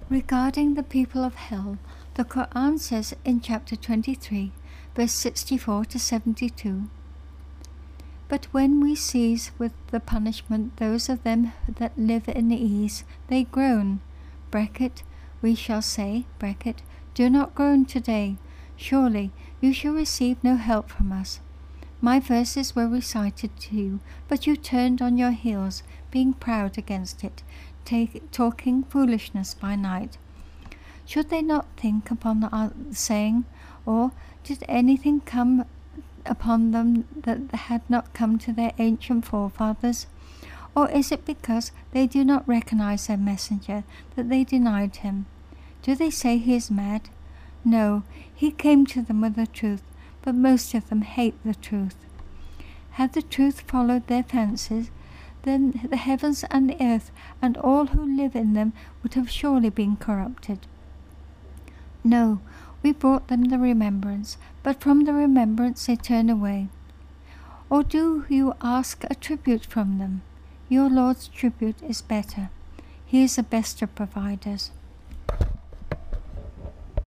Regarding the people of hell, the Quran says in chapter 23, verse 64 to 72, "But when we seize with the punishment those of them that live in ease, they groan. We shall say, do not groan today. Surely you shall receive no help from us. My verses were recited to you, but you turned on your heels, being proud against it, talking foolishness by night. Should they not think upon the saying, or did anything come upon them that had not come to their ancient forefathers? Or is it because they do not recognize their messenger that they denied him? Do they say he is mad? No, he came to them with the truth, but most of them hate the truth. Had the truth followed their fancies, then the heavens and the earth and all who live in them would have surely been corrupted. No, we brought them the remembrance, but from the remembrance they turn away. Or do you ask a tribute from them? Your Lord's tribute is better. He is the best of providers."